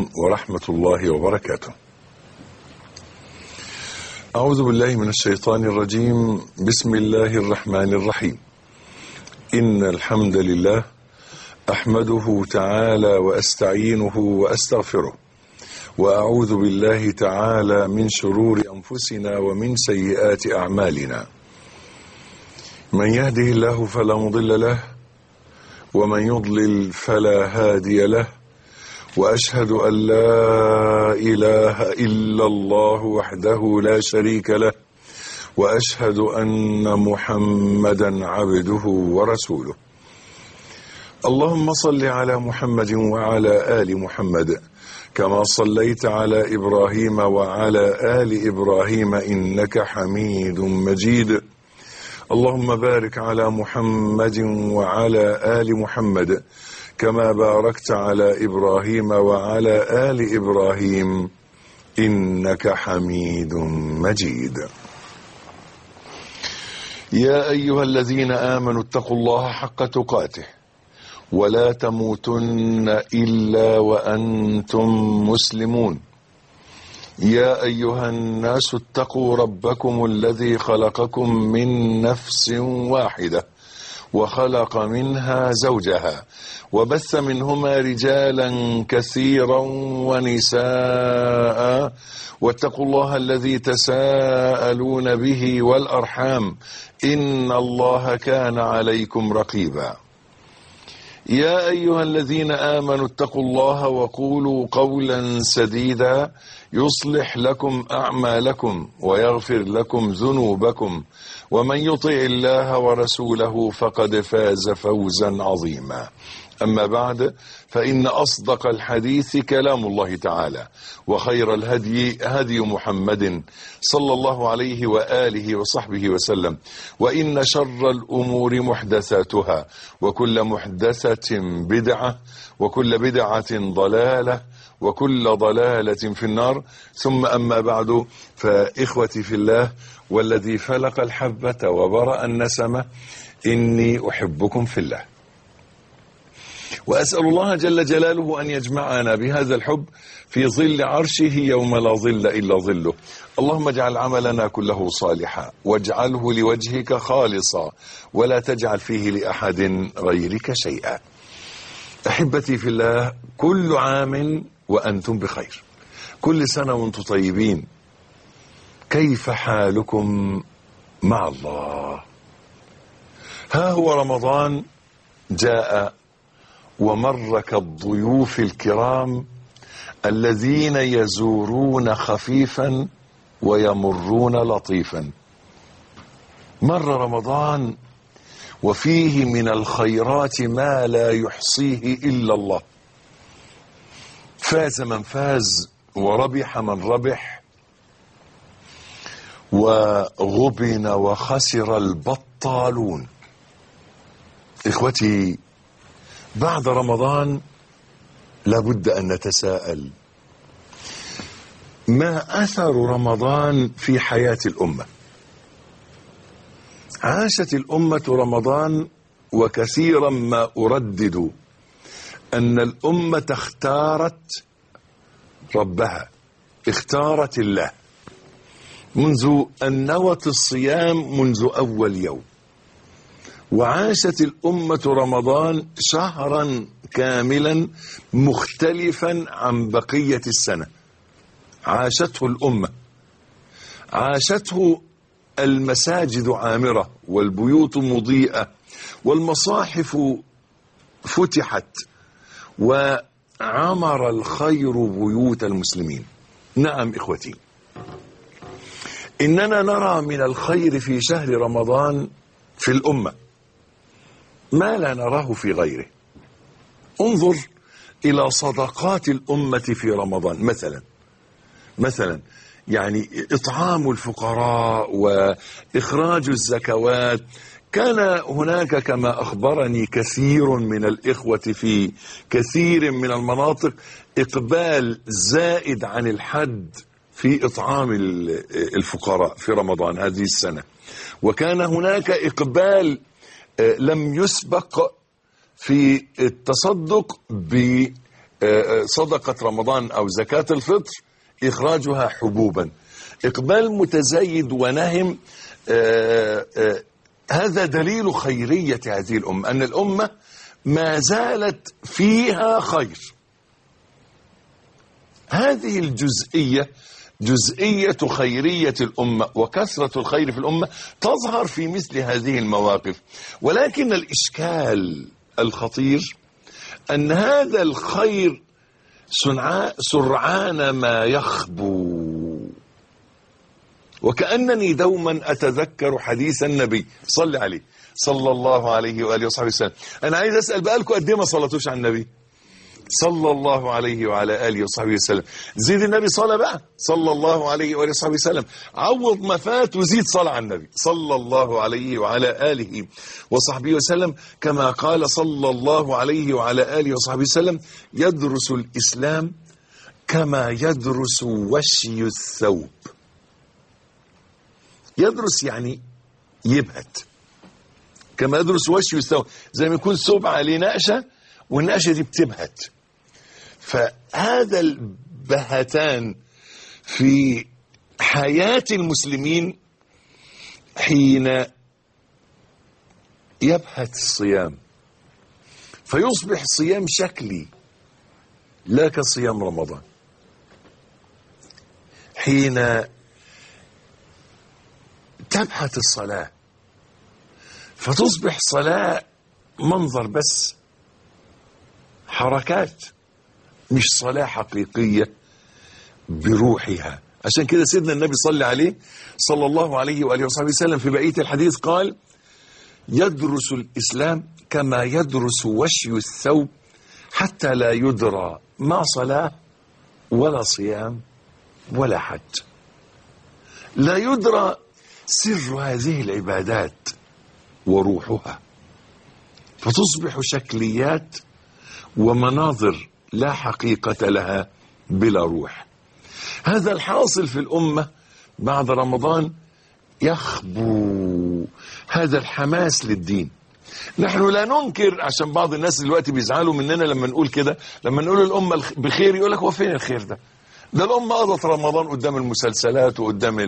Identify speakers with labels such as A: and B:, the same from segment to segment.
A: ورحمة الله وبركاته. أعوذ بالله من الشيطان الرجيم. بسم الله الرحمن الرحيم. إن الحمد لله أحمده تعالى وأستعينه وأستغفره، وأعوذ بالله تعالى من شرور أنفسنا ومن سيئات أعمالنا. من يهده الله فلا مضل له، ومن يضلل فلا هادي له، وأشهد أن لا إله إلا الله وحده لا شريك له، وأشهد أن محمدا عبده ورسوله. اللهم صل على محمد وعلى آل محمد كما صليت على إبراهيم وعلى آل إبراهيم إنك حميد مجيد. اللهم بارك على محمد وعلى آل محمد كما باركت على إبراهيم وعلى آل إبراهيم إنك حميد مجيد. يا أيها الذين آمنوا اتقوا الله حق تقاته ولا تموتن إلا وأنتم مسلمون. يا أيها الناس اتقوا ربكم الذي خلقكم من نفس واحدة وخلق منها زوجها وبث منهما رجالا كثيرا ونساء، واتقوا الله الذي تساءلون به والأرحام إن الله كان عليكم رقيبا. يا أيها الذين آمنوا اتقوا الله وقولوا قولا سديدا يصلح لكم أعمالكم ويغفر لكم ذنوبكم، ومن يطع الله ورسوله فقد فاز فوزا عظيما. أما بعد، فإن أصدق الحديث كلام الله تعالى، وخير الهدي هدي محمد صلى الله عليه وآله وصحبه وسلم، وإن شر الأمور محدثاتها، وكل محدثة بدعة، وكل بدعة ضلالة، وكل ضلالة في النار. ثم أما بعد، فإخوتي في الله والذي فلق الحبة وبرأ النسمة، إني أحبكم في الله، وأسأل الله جل جلاله أن يجمعنا بهذا الحب في ظل عرشه يوم لا ظل إلا ظله. اللهم اجعل عملنا كله صالحا، واجعله لوجهك خالصا، ولا تجعل فيه لأحد غيرك شيئا. أحبتي في الله، كل عام وأنتم بخير، كل سنة وأنتم طيبين. كيف حالكم مع الله؟ ها هو رمضان جاء ومر كالضيوف الكرام الذين يزورون خفيفا ويمرون لطيفا. مر رمضان وفيه من الخيرات ما لا يحصيه إلا الله. فاز من فاز، وربح من ربح، وغبن وخسر البطالون. إخوتي، بعد رمضان لابد أن نتساءل: ما أثر رمضان في حياة الأمة؟ عاشت الأمة رمضان، وكثيرا ما أردد أن الأمة اختارت ربها، اختارت الله، منذ أن نوت الصيام منذ أول يوم. وعاشت الأمة رمضان شهرا كاملا مختلفا عن بقية السنة. عاشته الأمة، عاشته المساجد عامرة، والبيوت مضيئة، والمصاحف فتحت، وعمر الخير بيوت المسلمين. نعم إخوتي، إننا نرى من الخير في شهر رمضان في الأمة ما لا نراه في غيره. انظر إلى صدقات الأمة في رمضان. مثلا يعني إطعام الفقراء وإخراج الزكوات. كان هناك كما أخبرني كثير من الإخوة في كثير من المناطق إقبال زائد عن الحد في إطعام الفقراء في رمضان هذه السنة، وكان هناك إقبال لم يسبق في التصدق صدقة رمضان أو زكاة الفطر إخراجها حبوبا. إقبال متزايد ونهم، هذا دليل خيرية هذه الأمة، أن الأمة ما زالت فيها خير. هذه الجزئية، جزئية خيرية الأمة وكثرة الخير في الأمة، تظهر في مثل هذه المواقف. ولكن الإشكال الخطير أن هذا الخير سرعان ما يخبو. وكأنني دوما أتذكر حديث النبي صلى عليه صلى الله عليه وآله وصحبه وسلم. أنا عايز أسأل بقالكم قد ايه ما صلتوش على النبي صلى الله عليه وعلى آله وصحبه وسلم؟ زيد النبي صلى بقى صلى الله عليه وآله وصحبه وسلم، عوض ما فات وزيد صلى على النبي صلى الله عليه وعلى آله وصحبه وسلم. كما قال صلى الله عليه وعلى آله وصحبه وسلم: يدرس الإسلام كما يدرس وشي الثوب. يدرس يعني يبهت، كما يدرس وشي الثوب، زي ما يكون ثوب عليه نقشة والنقشة دي بتبهت. فهذا البهتان في حياة المسلمين حين يبهت الصيام، فيصبح صيام شكلي لا كصيام رمضان. حين تبهت الصلاة فتصبح صلاة منظر بس، حركات، مش صلاة حقيقية بروحها. عشان كده سيدنا النبي صلى عليه صلى الله عليه وآله وصحبه وسلم في بقية الحديث قال: يدرس الإسلام كما يدرس وشي الثوب حتى لا يدرى ما صلاة ولا صيام ولا حج. لا يدرى سر هذه العبادات وروحها، فتصبح شكليات ومناظر لا حقيقة لها بلا روح. هذا الحاصل في الأمة بعد رمضان. يخبو هذا الحماس للدين. نحن لا ننكر، عشان بعض الناس دلوقتي بيزعلوا مننا لما نقول كده، لما نقول الأمة بخير يقول لك هو فين الخير ده؟ ده الأمة قضت رمضان قدام المسلسلات وقدام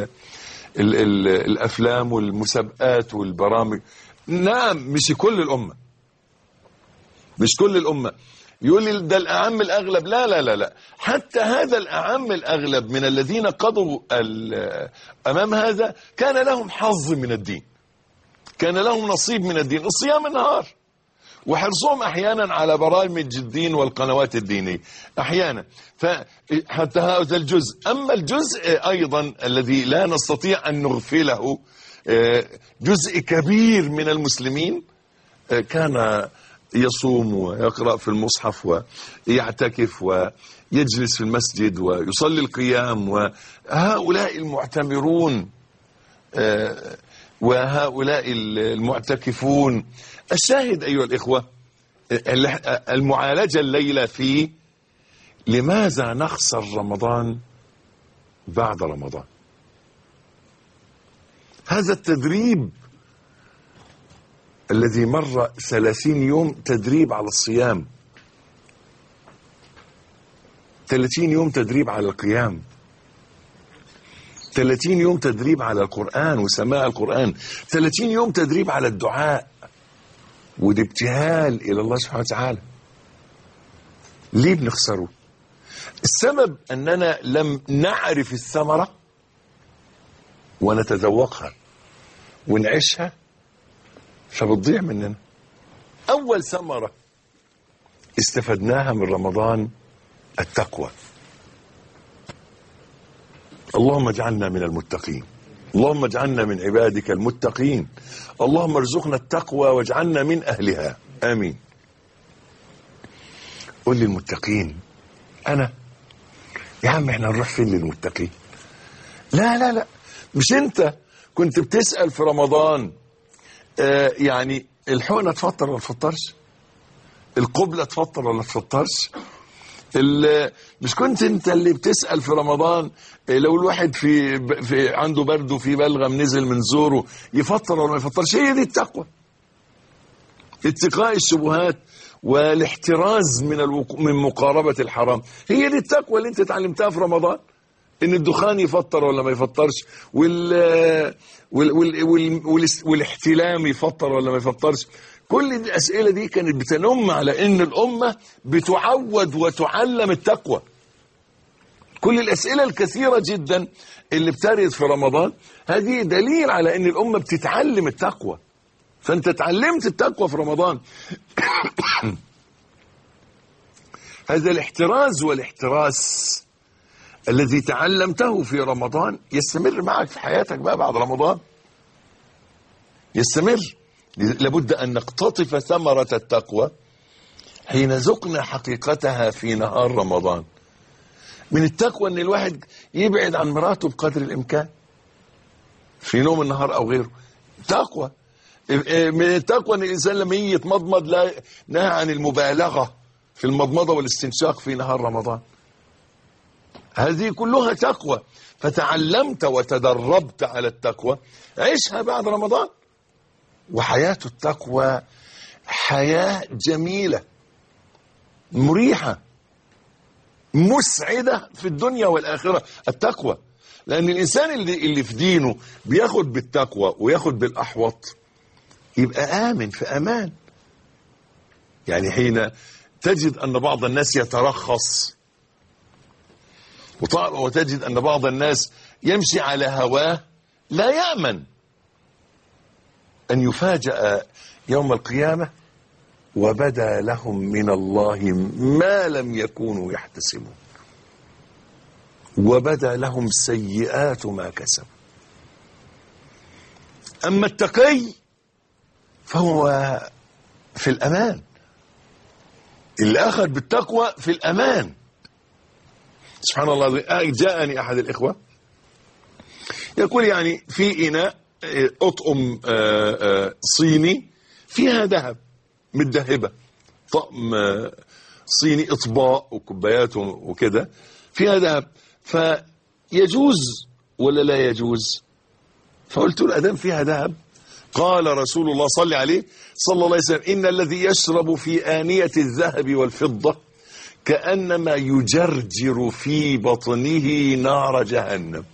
A: الأفلام والمسابقات والبرامج. نعم، مش كل الأمة، مش كل الأمة. يقول لي ده الأعم الأغلب. لا لا لا لا، حتى هذا الأعم الأغلب من الذين قضوا أمام هذا كان لهم حظ من الدين، كان لهم نصيب من الدين، الصيام النهار وحرصهم أحيانا على برامج الدين والقنوات الدينية أحيانا. فحتى هذا الجزء. أما الجزء أيضا الذي لا نستطيع أن نغفله، جزء كبير من المسلمين كان يصوم ويقرأ في المصحف ويعتكف ويجلس في المسجد ويصلي القيام، وهؤلاء المعتمرون وهؤلاء المعتكفون. الشاهد أيها الإخوة، المعالجة الليلة في لماذا نخسر رمضان بعد رمضان. هذا التدريب الذي مر 30 يوم تدريب على الصيام، 30 يوم تدريب على القيام، 30 يوم تدريب على القرآن وسماع القرآن، 30 يوم تدريب على الدعاء والابتهال إلى الله سبحانه وتعالى. ليه بنخسره؟ السبب أننا لم نعرف الثمرة ونتذوقها ونعيشها، فبتضيع مننا. أول ثمرة استفدناها من رمضان التقوى. اللهم اجعلنا من المتقين، اللهم اجعلنا من عبادك المتقين، اللهم ارزقنا التقوى واجعلنا من أهلها، آمين. قل لي المتقين، أنا يا عم احنا نروح فين للمتقين؟ لا لا لا، مش انت كنت بتسأل في رمضان يعني الحقنة تفطر ولا تفطرش؟ القبلة تفطر ولا تفطرش؟ مش كنت انت اللي بتسأل في رمضان لو الواحد في عنده برد وفي بلغم نزل من زوره يفطر ولا ما يفطرش؟ هي دي التقوى، اتقاء الشبهات والاحتراز من مقاربة الحرام. هي دي التقوى اللي انت اتعلمتها في رمضان، ان الدخان يفطر ولا ما يفطرش، والاحتلام يفطر ولا ما يفطرش. كل الأسئلة دي كانت بتنم على ان الأمة بتعود وتعلم التقوى. كل الأسئلة الكثيرة جدا اللي بترد في رمضان هذه دليل على ان الأمة بتتعلم التقوى. فانت اتعلمت التقوى في رمضان. هذا الاحتراز والاحتراس الذي تعلمته في رمضان يستمر معك في حياتك بقى بعد رمضان، يستمر. لابد أن نقتطف ثمرة التقوى حين ذقنا حقيقتها في نهار رمضان. من التقوى أن الواحد يبعد عن مراته بقدر الإمكان في نوم النهار أو غيره، تقوى. من التقوى أن الإنسان لما يجي يتمضمض لا نهى عن المبالغة في المضمضة والاستنشاق في نهار رمضان. هذه كلها تقوى. فتعلمت وتدربت على التقوى، عيشها بعد رمضان. وحياة التقوى حياة جميلة مريحة مسعدة في الدنيا والآخرة. التقوى، لأن الإنسان اللي في دينه بياخد بالتقوى وياخد بالأحوط يبقى آمن في أمان. يعني حين تجد أن بعض الناس يترخص، وتجد أن بعض الناس يمشي على هواه، لا يأمن أن يفاجأ يوم القيامة وبدا لهم من الله ما لم يكونوا يحتسبون، وبدا لهم سيئات ما كسبوا. أما التقي فهو في الأمان، اللي أخذ بالتقوى في الأمان. سبحان الله، جاءني أحد الإخوة يقول يعني في إناء أطقم صيني فيها ذهب متذهبة، طقم صيني، إطباق وكوبايات وكده فيها ذهب، فيجوز ولا لا يجوز؟ فقلت له أدام فيها ذهب، قال رسول الله صلى عليه صلى الله عليه وسلم: إن الذي يشرب في آنية الذهب والفضة كأنما يجرجر في بطنه نار جهنم.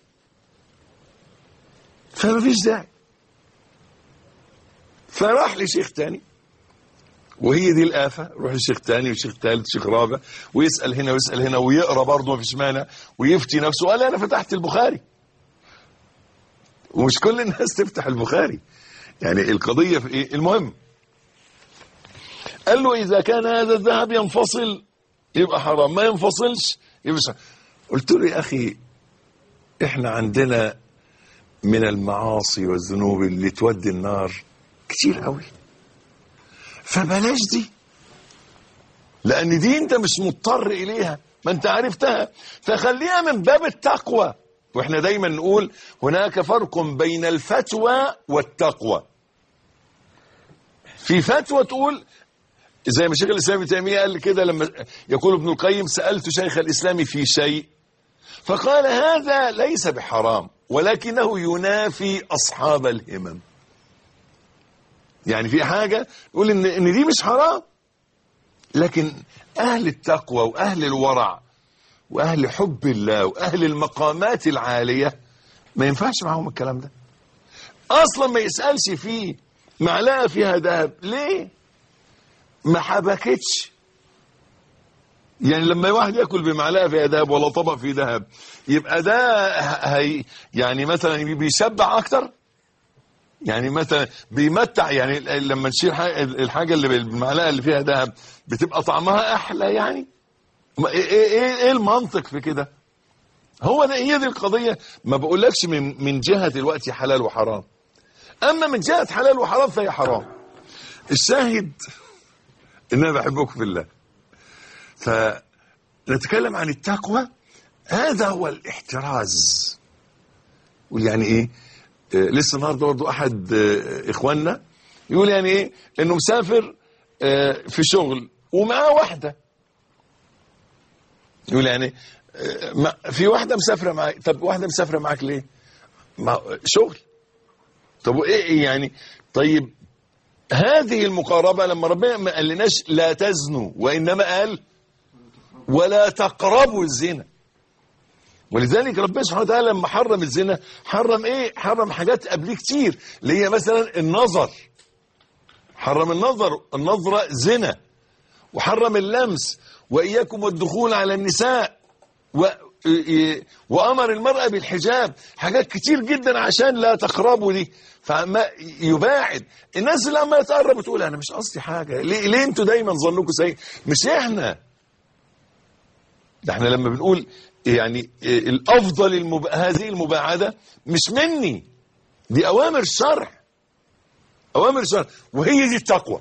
A: فما فيش داعي. فراح لشيخ تاني، وهي دي الآفة، روح لشيخ تاني وشيخ ثالث وشيخ رابع، ويسأل هنا ويسأل هنا ويقرأ برضه ما فيش مانع، ويفتي نفسه. قال أنا فتحت البخاري. ومش كل الناس تفتح البخاري، يعني القضية في إيه؟ المهم قال له إذا كان هذا الذهب ينفصل يبقى حرام، ما ينفصلش يبقى حرام. قلت له يا أخي إحنا عندنا من المعاصي والذنوب اللي تودي النار كتير قوي، فبلاش دي، لأن دي أنت مش مضطر إليها، ما أنت عرفتها، فخليها من باب التقوى. وإحنا دايما نقول هناك فرق بين الفتوى والتقوى. في فتوى تقول زي ما شيخ الإسلام ابن تيمية قال كده، لما يقول ابن القيم: سألت شيخ الإسلام في شيء فقال هذا ليس بحرام ولكنه ينافي أصحاب الهمم. يعني في حاجة يقول إن دي مش حرام، لكن أهل التقوى وأهل الورع وأهل حب الله وأهل المقامات العالية ما ينفعش معهم الكلام ده. أصلا ما يسألش فيه معلقة فيها ذهب ليه؟ ما حبكتش. يعني لما واحد ياكل بمعلقة فيها ذهب ولا طبق فيه ذهب يبقى ده يعني مثلا بيشبع أكتر، يعني مثلا بيمتع. يعني لما نشيل الحاجة اللي بالمعلقة اللي فيها ذهب بتبقى طعمها أحلى. يعني إيه المنطق في كده؟ هي دي القضية. ما بقولكش من جهة دلوقتي حلال وحرام، أما من جهة حلال وحرام فهي حرام. الشاهد إن أنا بحبكم في الله. فنتكلم عن التقوى، هذا هو الاحتراز. ويعني إيه؟ لسه النهارده برضه أحد إخواننا يقول يعني إيه؟ إنه مسافر في شغل ومعاه واحدة. يقول يعني في واحدة مسافرة معاك. طب واحدة مسافرة معاك ليه؟ شغل. طب وإيه يعني؟ طيب هذه المقاربة لما ربنا ما قالناش لا تزنوا، وإنما قال ولا تقربوا الزنا. ولذلك ربنا سبحانه وتعالى لما حرم الزنا حرم ايه؟ حرم حاجات قبليه كتير، اللي هي مثلا النظر. حرم النظرة زنا، وحرم اللمس، وإياكم والدخول على النساء، وأمر المرأة بالحجاب. حاجات كتير جدا عشان لا تقربوا دي، فما يباعد الناس اللي عماله تقرب وتقول انا مش قصدي حاجه. ليه انتوا دايما ظنكم سيء؟ مش احنا ده، احنا لما بنقول يعني الافضل هذه المباعده مش مني، دي اوامر الشرع، اوامر الشرع، وهي دي التقوى.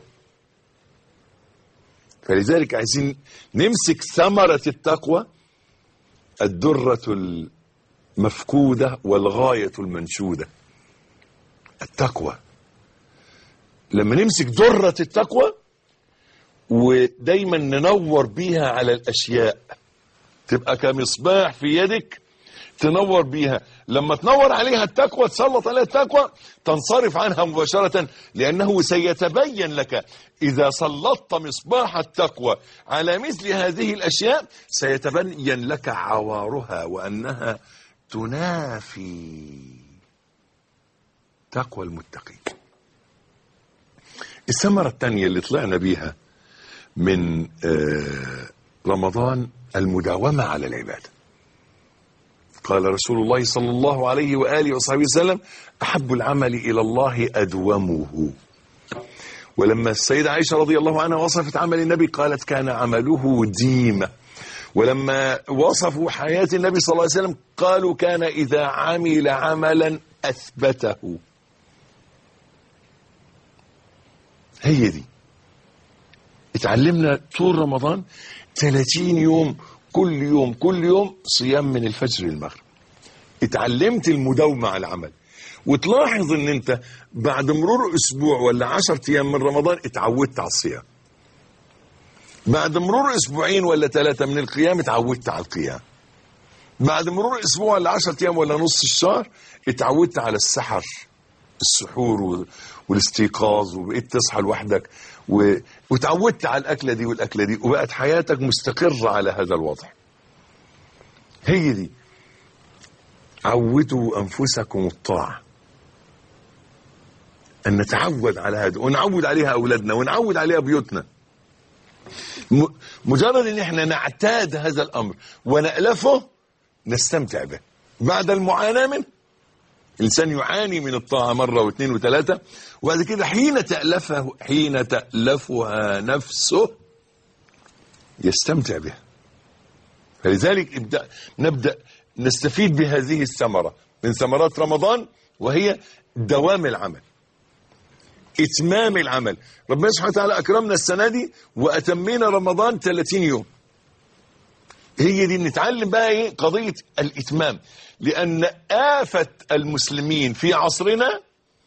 A: فلذلك عايزين نمسك ثمره التقوى، الدره المفقوده والغايه المنشوده. التقوى لما نمسك درة التقوى ودايما ننور بيها على الأشياء، تبقى كمصباح في يدك تنور بيها. لما تنور عليها التقوى، تسلط عليها التقوى، تنصرف عنها مباشرة، لأنه سيتبين لك إذا سلطت مصباح التقوى على مثل هذه الأشياء سيتبين لك عوارها، وأنها تنافي تقوى المتقين. الثمرة الثانية اللي طلعنا بيها من رمضان المداومة على العبادة. قال رسول الله صلى الله عليه وآله وصحبه وسلم أحب العمل إلى الله أدومه. ولما السيدة عائشة رضي الله عنها وصفت عمل النبي قالت كان عمله ديمة. ولما وصفوا حياة النبي صلى الله عليه وسلم قالوا كان إذا عمل عملا أثبته. هي دي اتعلمنا طول رمضان 30 يوم، كل يوم صيام من الفجر للمغرب. اتعلمت المداومة على العمل، وتلاحظ ان انت بعد مرور اسبوع ولا 10 ايام من رمضان اتعودت على الصيام. بعد مرور اسبوعين ولا 3 من القيام اتعودت على القيام. بعد مرور اسبوع ولا 10 ايام ولا نص الشهر اتعودت على السحر، السحور والاستيقاظ، وبقيت تصحى لوحدك وتعودت على الأكلة دي والأكلة دي، وبقت حياتك مستقرة على هذا الوضع. هي دي عودوا أنفسكم الطاعة، أن نتعود على هذا، ونعود عليها أولادنا، ونعود عليها بيوتنا. مجرد أن احنا نعتاد هذا الأمر ونألفه نستمتع به. بعد المعاناة منه الإنسان يعاني من الطاعة مرة واثنين وثلاثة، وبعد كده حين تألفها نفسه يستمتع بها. فلذلك نبدأ نستفيد بهذه الثمرة من ثمرات رمضان، وهي دوام العمل، إتمام العمل. ربنا سبحانه وتعالى أكرمنا السنة دي وأتمينا رمضان 30 يوم. هي دي نتعلم بقى ايه؟ قضية الإتمام. لأن آفة المسلمين في عصرنا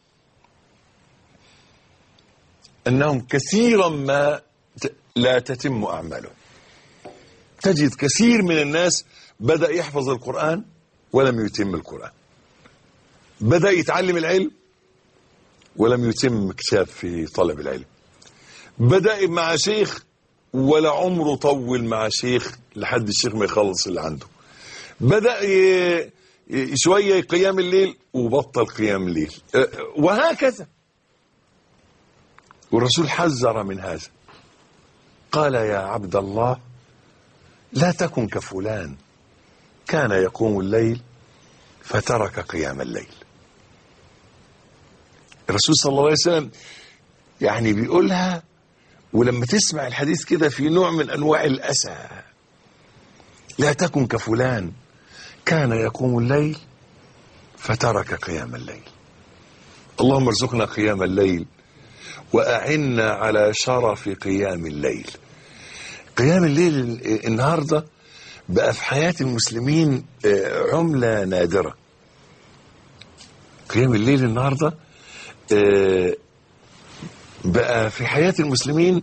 A: أنهم كثيرا ما لا تتم أعمالهم. تجد كثير من الناس بدأ يحفظ القرآن ولم يتم القرآن، بدأ يتعلم العلم ولم يتم كتاب في طلب العلم، بدأ مع شيخ ولا عمره طول مع شيخ لحد الشيخ ما يخلص اللي عنده، بدأ شوية قيام الليل وبطل قيام الليل، وهكذا. والرسول حذر من هذا، قال يا عبد الله لا تكن كفلان كان يقوم الليل فترك قيام الليل. الرسول صلى الله عليه وسلم يعني بيقولها، ولما تسمع الحديث كده في نوع من أنواع الأسى. لا تكن كفلان كان يقوم الليل فترك قيام الليل. اللهم ارزقنا قيام الليل وأعنا على شرف قيام الليل. قيام الليل النهاردة بقى في حياة المسلمين عملة نادرة. قيام الليل النهاردة بقى في حياة المسلمين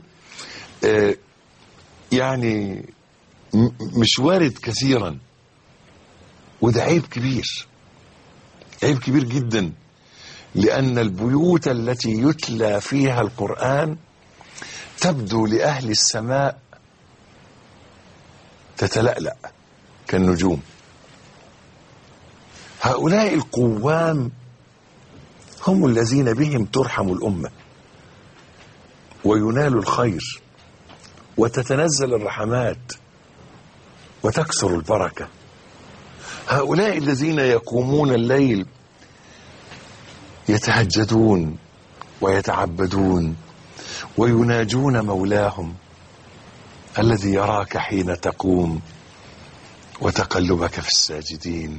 A: يعني مش وارد كثيرا، وده عيب كبير، عيب كبير جدا. لأن البيوت التي يتلى فيها القرآن تبدو لأهل السماء تتلألأ كالنجوم. هؤلاء القوام هم الذين بهم ترحم الأمة وينال الخير وتتنزل الرحمات وتكثر البركة. هؤلاء الذين يقومون الليل يتهجدون ويتعبدون ويناجون مولاهم الذي يراك حين تقوم وتقلبك في الساجدين،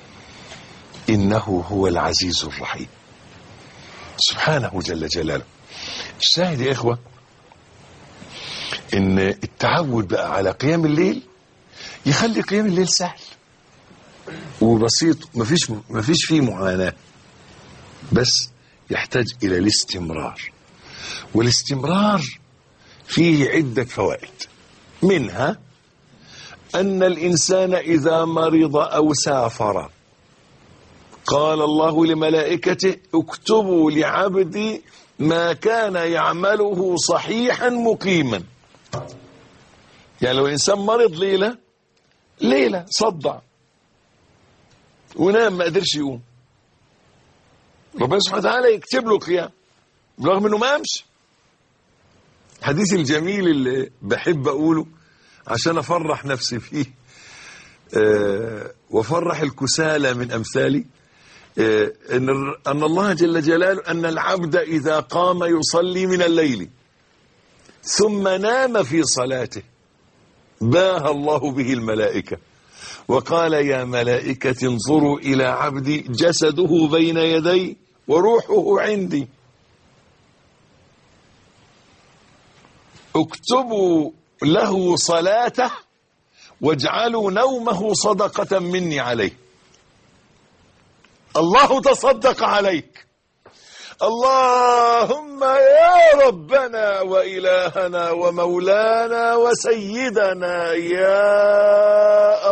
A: إنه هو العزيز الرحيم سبحانه جل جلاله. الشاهد يا إخوة إن التعود بقى على قيام الليل يخلي قيام الليل سهل وبسيط، مفيش فيه معاناة، بس يحتاج إلى الاستمرار، والاستمرار فيه عدة فوائد، منها أن الإنسان إذا مرض أو سافر قال الله لملائكته اكتبوا لعبدي ما كان يعمله صحيحا مقيما. يعني لو إنسان مرض ليلة صدع ونام ما قدرش يقوم، ربنا سبحانه وتعالى يكتب له قيام رغم انه ما قامش. الحديث الجميل اللي بحب اقوله عشان افرح نفسي فيه وافرح الكسالى من امثالي، ان الله جل جلاله ان العبد اذا قام يصلي من الليل ثم نام في صلاته باهى الله به الملائكة وقال يا ملائكة انظروا إلى عبدي جسده بين يدي وروحه عندي، اكتبوا له صلاته واجعلوا نومه صدقة مني عليه. الله تصدق عليك، اللهم يا ربنا وإلهنا ومولانا وسيدنا يا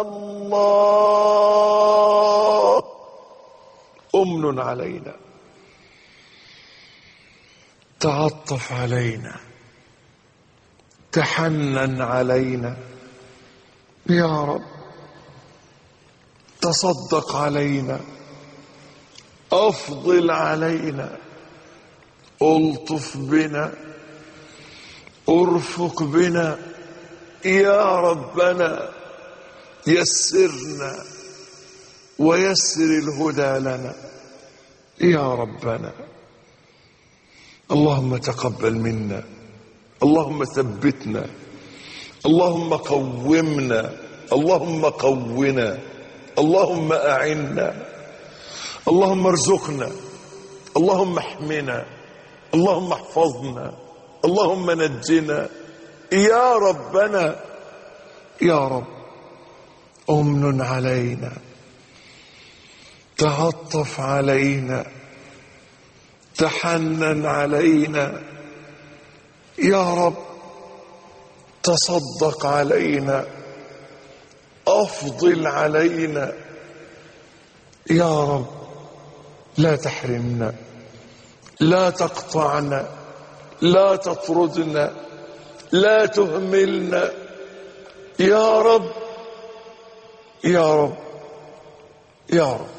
A: الله أمن علينا، تعطف علينا، تحنن علينا يا رب، تصدق علينا، أفضل علينا، ألطف بنا، أرفق بنا يا ربنا، يسرنا ويسر الهدى لنا يا ربنا. اللهم تقبل منا، اللهم ثبتنا، اللهم قومنا، اللهم قونا، اللهم أعنا، اللهم ارزقنا، اللهم احمنا، اللهم احفظنا، اللهم نجنا يا ربنا يا رب. أمن علينا، تعطف علينا، تحنن علينا يا رب، تصدق علينا، أفضل علينا يا رب، لا تحرمنا، لا تقطعنا، لا تطردنا، لا تهملنا يا رب يا رب يا رب.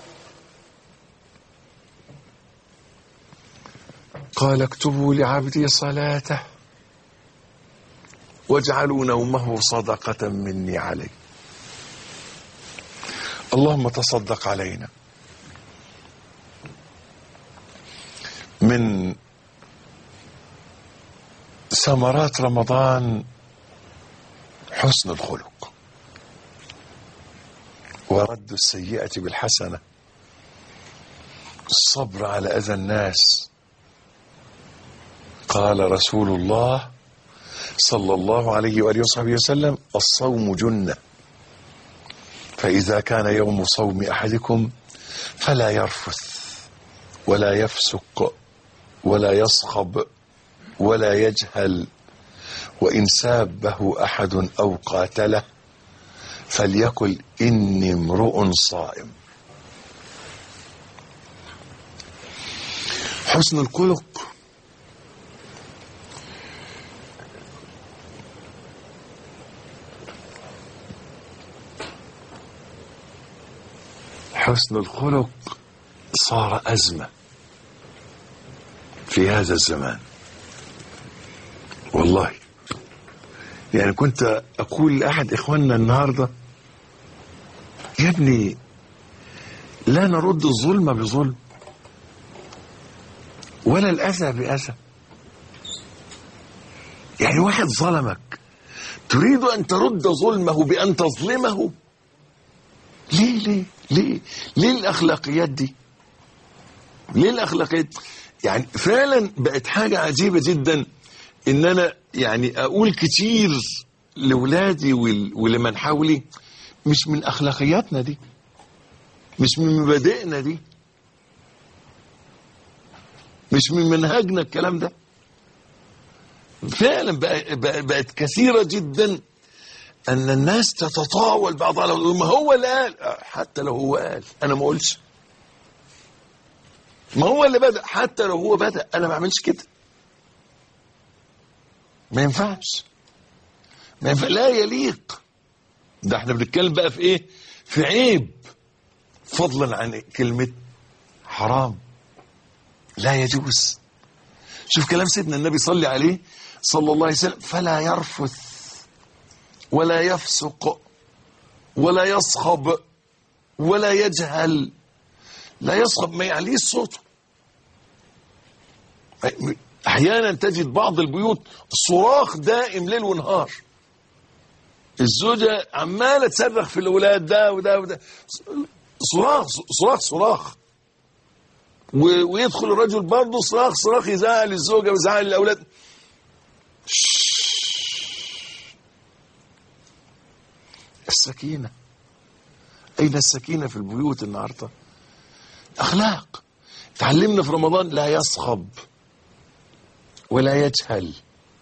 A: قال اكتبوا لعبدي صلاته واجعلوا نومه صدقة مني عليه. اللهم تصدق علينا. من ثمرات رمضان حسن الخلق ورد السيئة بالحسنة، الصبر على أذى الناس. قال رسول الله صلى الله عليه وآله وصحبه وسلم الصوم جنة، فإذا كان يوم صوم أحدكم فلا يرفث ولا يفسق ولا يصخب ولا يجهل، وإن سابه أحد أو قاتله فليقل إني امرؤ صائم. حسن الخلق حسن الخلق صار أزمة في هذا الزمان والله. يعني كنت أقول لأحد إخواننا النهاردة يا ابني لا نرد الظلم بظلم ولا الأذى بأذى. يعني واحد ظلمك تريد أن ترد ظلمه بأن تظلمه؟ ليه الأخلاقيات دي؟ ليه الأخلاقيات؟ يعني فعلا بقت حاجة عجيبة جدا إن أنا يعني أقول كتير لولادي ولمن حولي مش من أخلاقياتنا دي، مش من مبادئنا دي، مش من منهجنا الكلام ده. فعلا بقت كثيرة جدا أن الناس تتطاول بعضها على ما هو اللي قال. حتى لو هو قال أنا ما أقولش، ما هو اللي بدأ، حتى لو هو بدأ أنا ما أعملش كده. ما ينفعش، ما ينفع، لا يليق. ده احنا بنتكلم بقى في ايه؟ في عيب، فضلا عن كلمة حرام. لا يجوز. شوف كلام سيدنا النبي صلى عليه صلى الله عليه وسلم: فلا يرفث ولا يفسق ولا يصخب ولا يجهل. لا يصخب ما يعليش صوته. احيانا تجد بعض البيوت صراخ دائم ليل ونهار، الزوجة عمالة تصرخ في الأولاد ده وده وده، صراخ صراخ صراخ، ويدخل الرجل برضه صراخ صراخ، يزعل الزوجة ويزعل الأولاد. السكينة، أين السكينة في البيوت النهاردة؟ أخلاق. تعلمنا في رمضان لا يصخب ولا يجهل.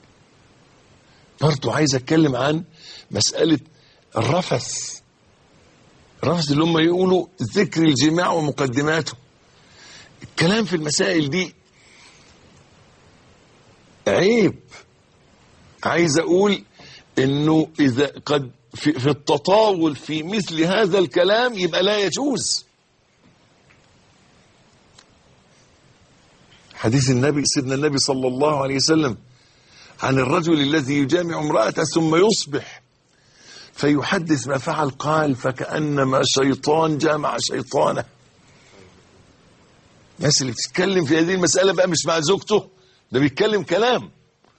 A: برضو عايز أتكلم عن مسألة الرفث. الرفث اللي هم يقولوا ذكر الجماع ومقدماته. الكلام في المسائل دي عيب. عايز أقول إنه إذا قد في التطاول في مثل هذا الكلام يبقى لا يجوز. حديث النبي سيدنا النبي صلى الله عليه وسلم عن الرجل الذي يجامع امرأته ثم يصبح فيحدث ما فعل، قال: فكأنما شيطان جامع شيطانه. الناس اللي بتتكلم في هذه المسألة بقى مش مع زوجته، ده بيتكلم كلام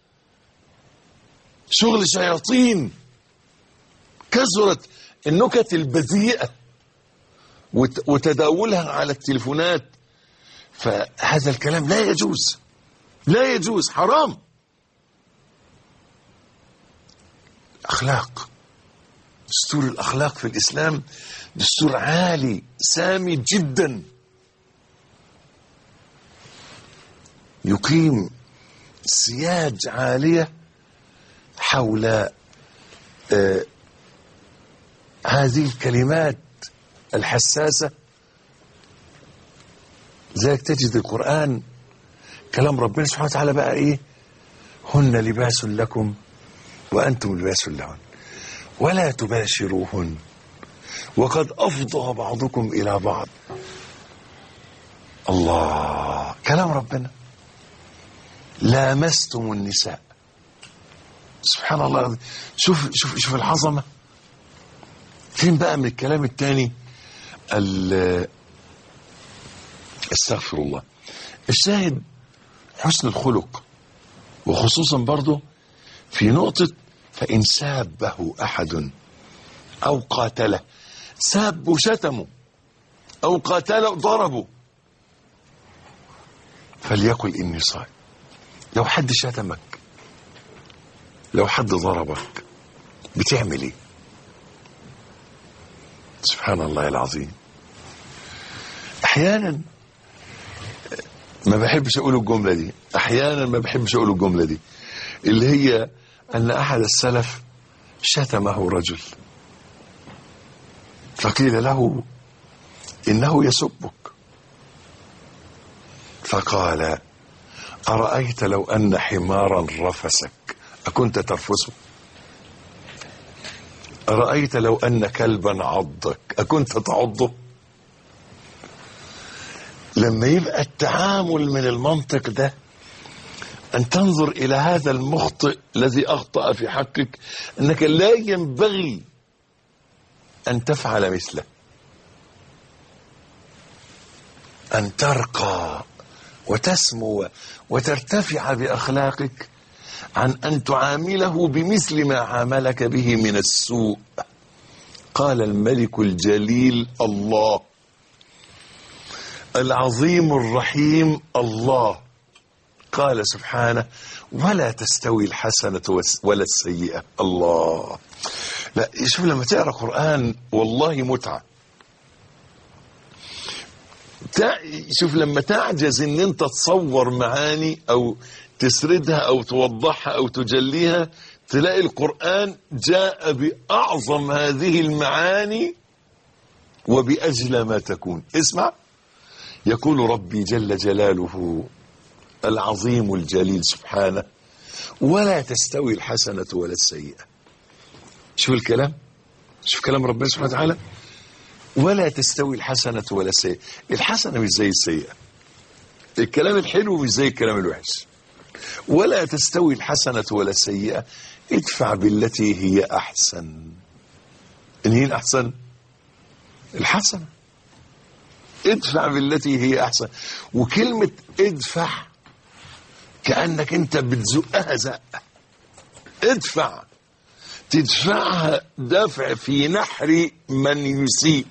A: شغل شياطين. كثرت النكت البذيئة وتداولها على التليفونات. فهذا الكلام لا يجوز، لا يجوز، حرام. أخلاق، دستور الأخلاق في الإسلام دستور عالي سامي جدا، يقيم سياج عالية حول هذه الكلمات الحساسة. ذلك تجد القرآن كلام ربنا سبحانه وتعالى بقى إيه؟ هن لباس لكم وأنتم لباس لهن ولا تباشروهن وقد أفضى بعضكم إلى بعض. الله، كلام ربنا. لامستم النساء. سبحان الله. شوف العظمة. فين بقى من الكلام التاني استغفر الله. الشاهد حسن الخلق، وخصوصا برضه في نقطة: فإن سابه أحد أو قاتله. سابه شتمه أو قاتله ضربه، فليقل إني صائم. لو حد شتمك، لو حد ضربك، بتعمل إيه؟ سبحان الله العظيم. أحيانا ما بحبش أقول الجملة دي، أحيانا ما بحبش أقول الجملة دي، اللي هي أن أحد السلف شتمه رجل فقيل له إنه يسبك، فقال: أرأيت لو أن حمارا رفسك أكنت ترفسه؟ أرأيت لو أن كلبا عضك أكنت تعضه؟ لما يبقى التعامل من المنطق ده، أن تنظر إلى هذا المخطئ الذي أخطأ في حقك، أنك لا ينبغي أن تفعل مثله، أن ترقى وتسمو وترتفع بأخلاقك عن أن تعامله بمثل ما عاملك به من السوء. قال الملك الجليل الله العظيم الرحيم الله، قال سبحانه: ولا تستوي الحسنة ولا السيئة. الله، لا شوف لما تقرأ قرآن والله متعة. شوف لما تعجز ان انت تصور معاني او تسردها او توضحها او تجليها، تلاقي القرآن جاء بأعظم هذه المعاني وبأجل ما تكون. اسمع، يقول ربي جل جلاله العظيم الجليل سبحانه: ولا تستوي الحسنة ولا السيئة. شوف الكلام، شوف كلام ربنا سبحانه وتعالى: ولا تستوي الحسنة ولا السيئة. الحسنة مش زي السيئة، الكلام الحلو مش زي الكلام الوحش. ولا تستوي الحسنة ولا السيئة، ادفع بالتي هي أحسن. إن هي الأحسن الحسنة، ادفع بالتي هي أحسن. وكلمة ادفع كأنك انت بتزقها زق. ادفع، تدفعها دفع في نحر من يسيء.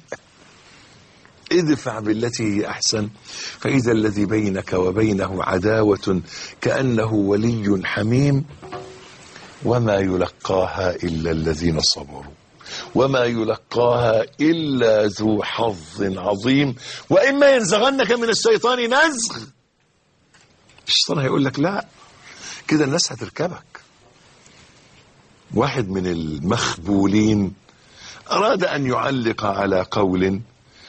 A: ادفع بالتي هي أحسن فإذا الذي بينك وبينه عداوة كأنه ولي حميم وما يلقاها إلا الذين صبروا وما يلقاها إلا ذو حظ عظيم وإما ينزغنك من الشيطان نزغ. الشيطان هيقول لك لا كده الناس هتركبك. واحد من المخبولين أراد أن يعلق على قول: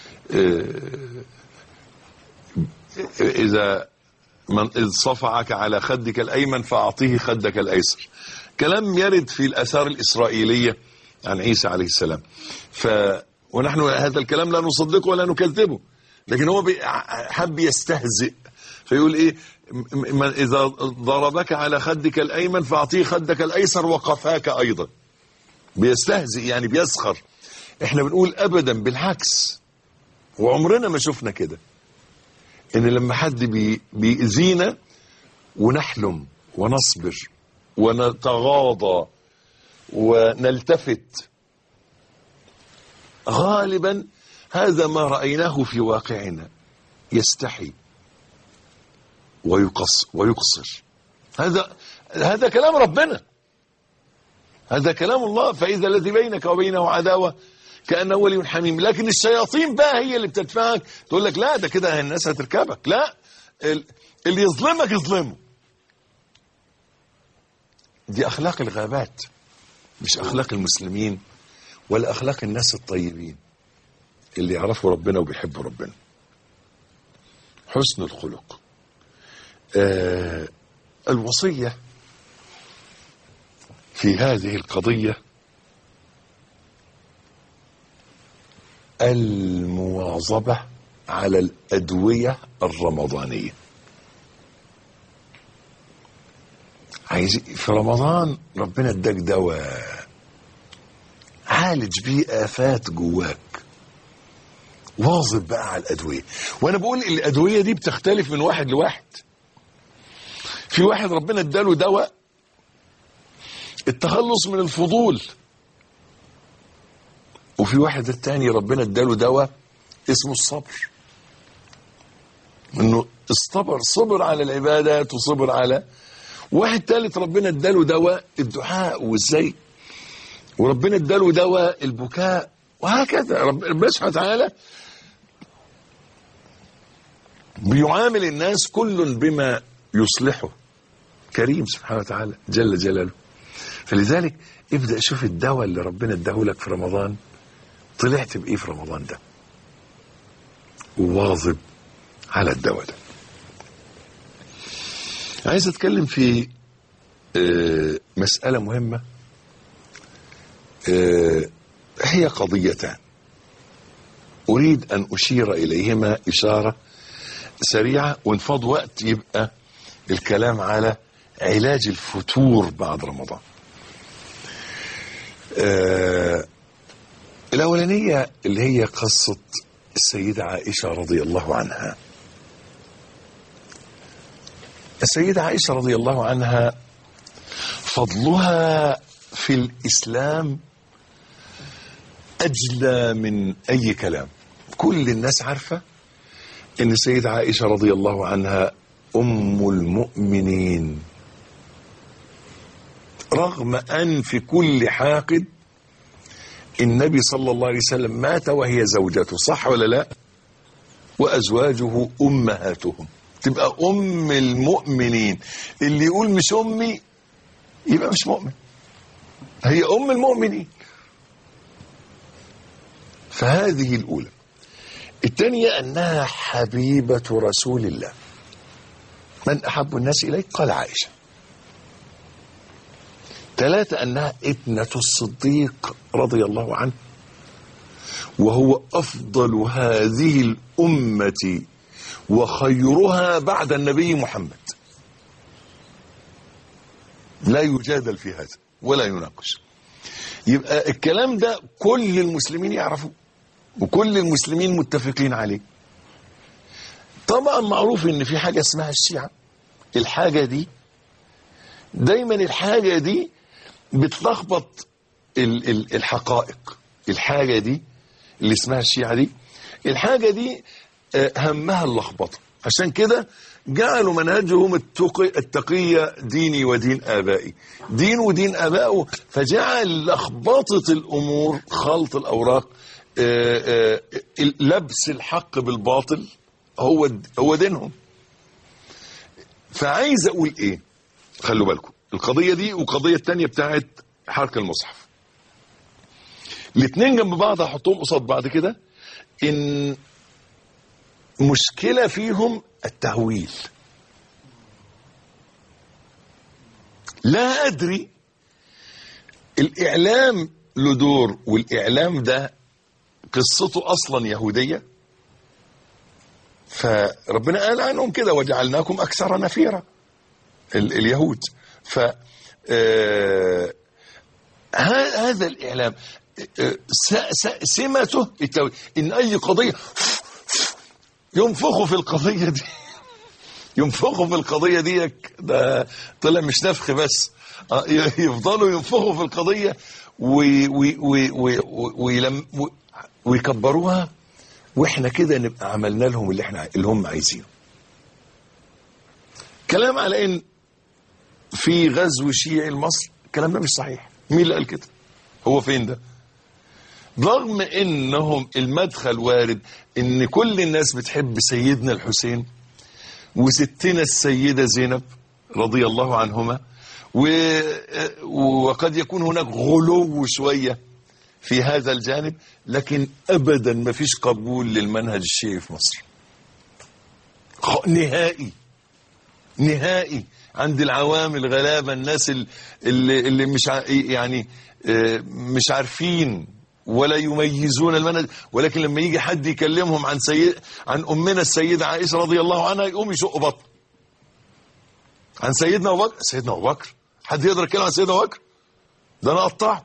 A: إذا صفعك على خدك الأيمن فأعطيه خدك الأيسر. كلام يرد في الآثار الإسرائيلية عن عيسى عليه السلام. ونحن هذا الكلام لا نصدقه ولا نكذبه، لكن هو حب يستهزئ فيقول إيه: إذا ضربك على خدك الأيمن فأعطيه خدك الأيسر وقفاك أيضا. بيستهزئ يعني بيسخر. احنا بنقول أبدا بالعكس، وعمرنا ما شفنا كده، إن لما حد بيأذينا ونحلم ونصبر ونتغاضى ونلتفت، غالبا هذا ما رأيناه في واقعنا، يستحي ويقصر. هذا كلام ربنا، هذا كلام الله. فإذا الذي بينك وبينه عداوة كأنه ولي حميم. لكن الشياطين بقى هي اللي بتدفعك، تقول لك لا ده كده الناس هتركبك. لا، اللي يظلمك يظلمه. دي أخلاق الغابات، مش أخلاق المسلمين ولا أخلاق الناس الطيبين اللي يعرفوا ربنا وبيحبوا ربنا. حسن الخلق. الوصية في هذه القضية المواظبة على الأدوية الرمضانية. في رمضان ربنا اداك دواء عالج بيه آفات جواك، واظب بقى على الأدوية. وأنا بقول الأدوية دي بتختلف من واحد لواحد. في واحد ربنا اداله دواء التخلص من الفضول، وفي واحد التاني ربنا اداله دواء اسمه الصبر، انه صبر على العبادات وصبر على. واحد ثالث ربنا اداله دواء الدعاء وازاي، وربنا اداله دواء البكاء، وهكذا. ربنا سبحانه وتعالى بيعامل الناس كل بما يصلحه. كريم سبحانه وتعالى جل جلاله. فلذلك ابدأ شوف الدواء اللي ربنا اداهولك في رمضان، طلعت بإيه في رمضان ده، وواظب على الدواء ده. عايز اتكلم في مسألة مهمة، هي قضيتان أريد أن أشير إليهما إشارة سريعة، وانفض وقت يبقى الكلام على علاج الفتور بعد رمضان. الأولانية اللي هي قصة السيدة عائشة رضي الله عنها. السيدة عائشة رضي الله عنها فضلها في الإسلام أجلى من أي كلام. كل الناس عارفة إن السيدة عائشة رضي الله عنها أم المؤمنين، رغم أن في كل حاقد النبي صلى الله عليه وسلم مات وهي زوجته، صح ولا لا؟ وأزواجه أمهاتهم، تبقى أم المؤمنين. اللي يقول مش أمي يبقى مش مؤمن، هي أم المؤمنين. فهذه الأولى. الثانية أنها حبيبة رسول الله. من أحب الناس إليك؟ قال عائشة. 3 أنها ابنة الصديق رضي الله عنه، وهو أفضل هذه الأمة وخيرها بعد النبي محمد، لا يجادل في هذا ولا يناقش. يبقى الكلام ده كل المسلمين يعرفوا وكل المسلمين متفقين عليه. طبعا معروف ان في حاجة اسمها الشيعة. الحاجة دي دايما الحاجة دي بتلخبط الحقائق. الحاجة دي اللي اسمها الشيعة دي، الحاجة دي همها اللخبطة. عشان كده جعلوا منهجهم التقية ديني ودين آبائي، دين ودين آبائه، فجعل لخبطة الأمور، خلط الأوراق، لبس الحق بالباطل هو دينهم. فعايز أقول إيه؟ خلوا بالكم القضية دي وقضية تانية بتاعت حرق المصحف، الاتنين جنب بعض هحطهم قصاد بعض كده. إن مشكلة فيهم التهويل. لا أدري، الإعلام له دور، والإعلام ده قصته أصلا يهودية، فربنا قال عنهم كده وجعلناكم أكثر نفيرا، اليهود. ف هذا الإعلام سمته التهويل، إن أي قضية ينفخوا في القضية دي، ينفخوا في القضية دي. ده طلع مش نفخ بس، يفضلوا ينفخوا في القضية ويكبروها، واحنا كده نبقى عملنا لهم اللي هم عايزينه. كلام على ان في غزو شيعي لمصر، الكلام ده مش صحيح. مين اللي قال كده؟ هو فين ده؟ رغم انهم المدخل وارد ان كل الناس بتحب سيدنا الحسين وستنا السيدة زينب رضي الله عنهما، وقد يكون هناك غلو شوية في هذا الجانب، لكن ابدا ما فيش قبول للمنهج الشيعي في مصر نهائي نهائي. عند العوام الغلابة، الناس اللي مش يعني مش عارفين ولا يميزون المنهج، ولكن لما يجي حد يكلمهم عن أمنا السيدة عائشة رضي الله عنها يقوم يشق بطن. عن سيدنا أبو بكر، سيدنا أبو بكر حد يقدر يتكلم عن سيدنا أبو بكر؟ ده أنا أقطعه.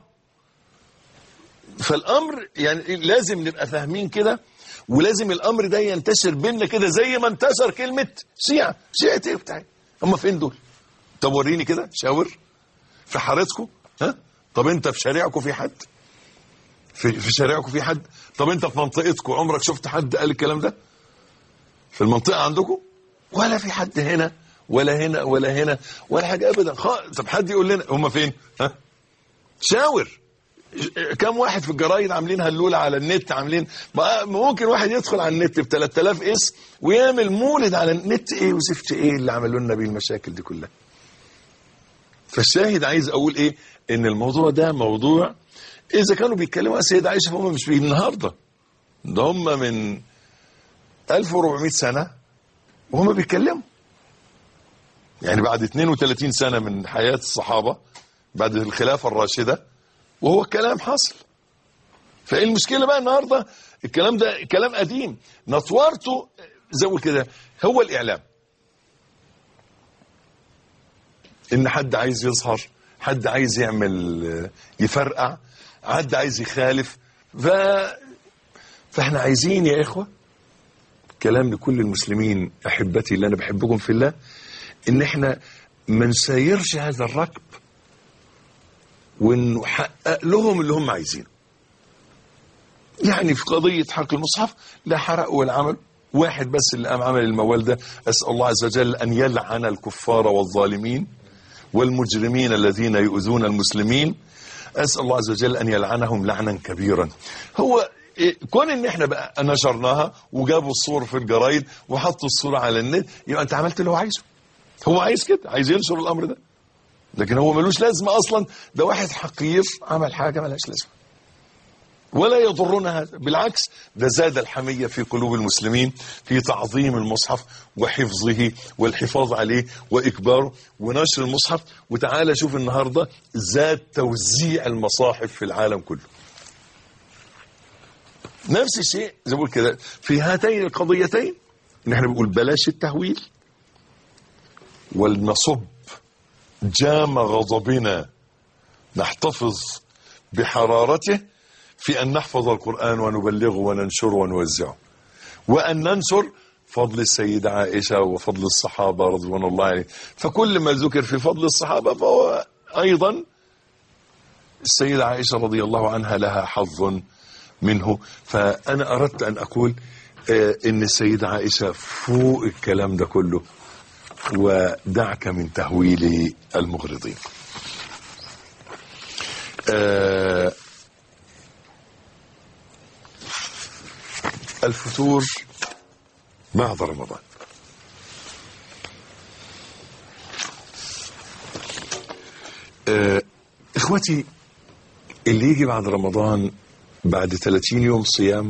A: فالأمر يعني لازم نبقى فاهمين كده، ولازم الأمر ده ينتشر بيننا كده زي ما انتشر كلمة شيعة. شيعة ايه بتاعي؟ هم فين دول؟ طب وريني كده، شاور في حارتكم. ها؟ طب انت في شارعكم في حد؟ في شارعكم في حد؟ طب انت في منطقتكم عمرك شفت حد قال الكلام ده؟ في المنطقة عندكم؟ ولا في حد هنا ولا هنا ولا هنا ولا حاجة ابدا. طب حد يقول لنا هم فين؟ ها؟ شاور. كم واحد في الجرايد عاملين هلولة على النت، عاملين ممكن واحد يدخل على النت ب 3000 اسم ويعمل مولد على النت. ايه وزفت ايه اللي عملوا لنا بيه المشاكل دي كلها؟ فالشاهد عايز اقول ايه؟ ان الموضوع ده موضوع، اذا كانوا بيتكلموا عن السيدة عائشة فهم مش النهارده، ده هم من 1400 سنة وهم بيتكلموا. يعني بعد 32 سنة من حياة الصحابة، بعد الخلافة الراشدة، وهو الكلام حصل. فايه المشكلة بقى النهاردة؟ الكلام ده كلام قديم، نطورته زي ما كده. هو الإعلام، إن حد عايز يظهر، حد عايز يعمل يفرقع، حد عايز يخالف. فاحنا عايزين يا إخوة، كلام لكل المسلمين أحبتي اللي أنا بحبكم في الله، إن احنا ما نسايرش هذا الركب ونحقق لهم اللي هم عايزينه. يعني في قضية حق المصحف لا حرق ولا عمل، واحد بس اللي قام عمل الموال ده. أسأل الله عز وجل أن يلعن الكفار والظالمين والمجرمين الذين يؤذون المسلمين. أسأل الله عز وجل أن يلعنهم لعنا كبيرا. هو كون ان احنا بقى نشرناها وجابوا الصور في الجرايد وحطوا الصورة على النت، يبقى انت عملت اللي هو عايزه. هو عايز كده، عايز ينشر الامر ده، لكن هو ملوش لازمة اصلا. ده واحد حقير عمل حاجة ملهاش لازمة ولا يضرنا هذا، بالعكس ده زاد الحمية في قلوب المسلمين في تعظيم المصحف وحفظه والحفاظ عليه وإكباره ونشر المصحف. وتعالى شوف النهاردة زاد توزيع المصاحف في العالم كله. نفس الشيء زي ما بقول كده في هاتين القضيتين، ان احنا بنقول بلاش التهويل، ولنصب جام غضبنا نحتفظ بحرارته في أن نحفظ القرآن ونبلغه وننشره ونوزعه، وأن ننشر فضل السيدة عائشة وفضل الصحابة رضوان الله عليه. فكل ما ذكر في فضل الصحابة فهو أيضا السيدة عائشة رضي الله عنها لها حظ منه. فأنا أردت أن أقول إن السيدة عائشة فوق الكلام ده كله، ودعك من تهويل المغرضين. الفتور بعد رمضان. اخوتي، اللي يجي بعد رمضان بعد 30 يوم صيام،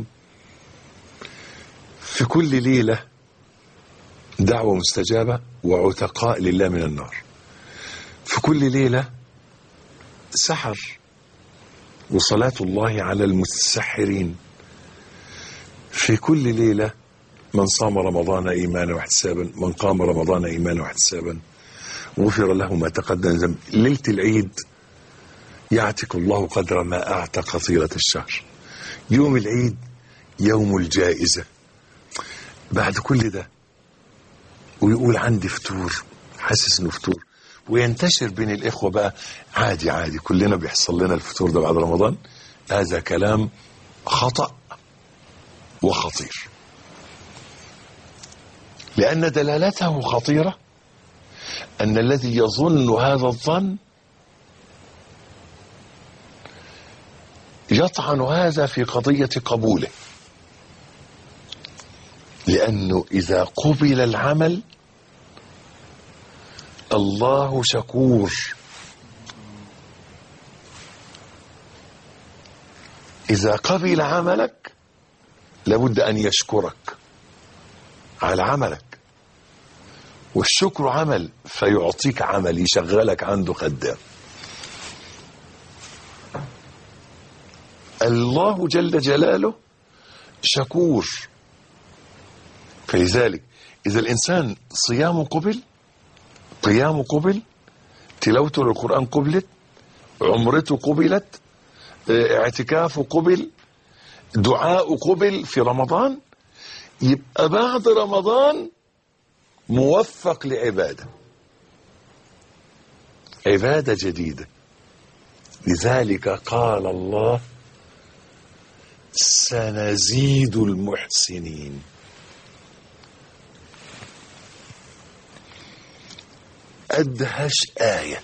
A: في كل ليلة دعوة مستجابة وعتقاء لله من النار. في كل ليلة سحر وصلاة الله على المتسحرين. في كل ليلة من صام رمضان إيمانا واحتسابا، من قام رمضان إيمانا واحتسابا غفر له ما تقدم من ذنبه. ليلة العيد يعتق الله قدر ما أعتق طيلة الشهر. يوم العيد يوم الجائزة. بعد كل ده ويقول عندي فتور، حاسس انه فتور، وينتشر بين الإخوة بقى عادي عادي كلنا بيحصل لنا الفتور ده بعد رمضان. هذا كلام خطأ وخطير، لأن دلالته خطيرة. أن الذي يظن هذا الظن يطعن هذا في قضية قبوله، لأنه إذا قبل العمل الله شكور. إذا قبل عملك لابد أن يشكرك على عملك، والشكر عمل، فيعطيك عمل يشغلك عنده خدام. الله جل جلاله شكور. فلذلك إذا الإنسان صيامه قبل، قيامه قبل، تلاوته للقرآن قبلت، عمرته قبلت، اعتكافه قبل، دعاء قبل في رمضان، يبقى بعد رمضان موفق لعبادة، عبادة جديدة. لذلك قال الله سنزيد المحسنين. أدهش آية.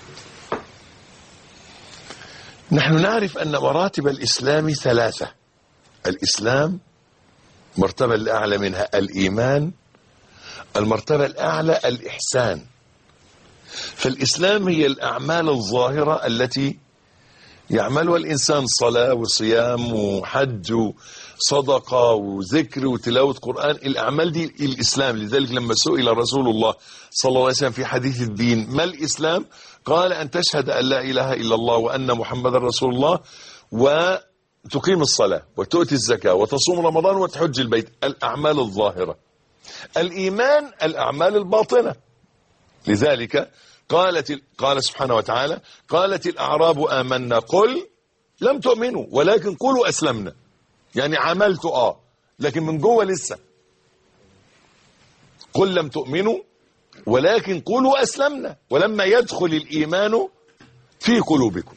A: نحن نعرف أن مراتب الإسلام ثلاثة. الإسلام مرتبة الأعلى منها الإيمان، المرتبة الأعلى الإحسان. فالإسلام هي الأعمال الظاهرة التي يعملها الإنسان، صلاة وصيام وحج وصدقة وذكر وتلاوة قرآن. الأعمال دي الإسلام. لذلك لما سئل رسول الله صلى الله عليه وسلم في حديث الدين ما الإسلام؟ قال أن تشهد أن لا إله إلا الله وأن محمد رسول الله، وتقيم الصلاة وتؤتي الزكاة وتصوم رمضان وتحج البيت. الأعمال الظاهرة. الإيمان الأعمال الباطنة. لذلك قال سبحانه وتعالى: قالت الأعراب آمنا قل لم تؤمنوا ولكن قولوا أسلمنا. يعني عملت لكن من جوه لسه. قل لم تؤمنوا ولكن قولوا أسلمنا ولما يدخل الإيمان في قلوبكم.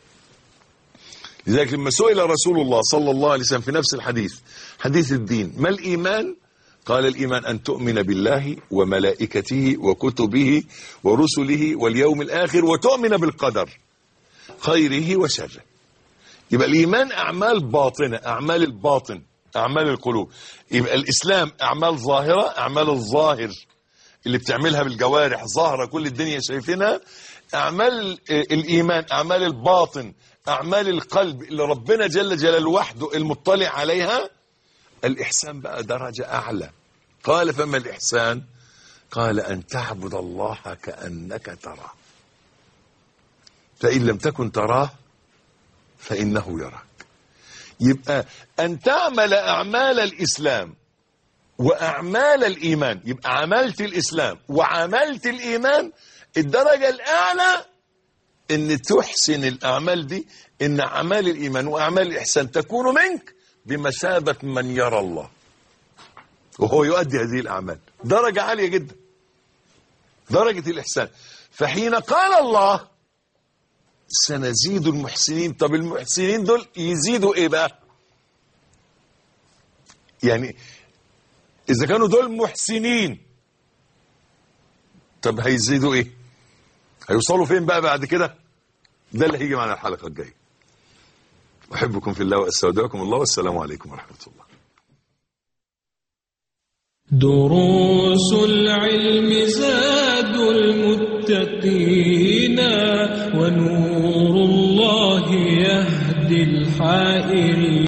A: لذلك لما سئل رسول الله صلى الله عليه وسلم في نفس الحديث، حديث الدين، ما الإيمان؟ قال: الإيمان أن تؤمن بالله وملائكته وكتبه ورسله واليوم الآخر وتؤمن بالقدر خيره وشره. يبقى الإيمان أعمال باطنة، أعمال الباطن، أعمال القلوب. يبقى الإسلام أعمال ظاهرة، أعمال الظاهر اللي بتعملها بالجوارح ظاهرة كل الدنيا شايفينها. أعمال الإيمان أعمال الباطن، أعمال القلب اللي ربنا جل جلاله وحده المطلع عليها. الإحسان بقى درجة أعلى. قال: فما الإحسان؟ قال: أن تعبد الله كأنك تراه فإن لم تكن تراه فإنه يراك. يبقى أن تعمل أعمال الإسلام وأعمال الإيمان. يبقى عملت الإسلام وعملت الإيمان. الدرجة الأعلى أن تحسن الأعمال دي، أن أعمال الإيمان وأعمال الإحسان تكون منك بمثابة من يرى الله وهو يؤدي هذه الأعمال. درجة عالية جدا، درجة الإحسان. فحين قال الله: سنزيد المحسنين. طب المحسنين دول يزيدوا إيه بقى؟ يعني إذا كانوا دول محسنين، طب هيزيدوا إيه؟ هيوصلوا فين بقى بعد كده؟ ده اللي هيجي معنا الحلقة الجاية. أحبكم في الله وأستودعكم الله، والسلام عليكم ورحمة الله.
B: دروس العلم زاد المتقين، ونور الله يهدي الحائرين.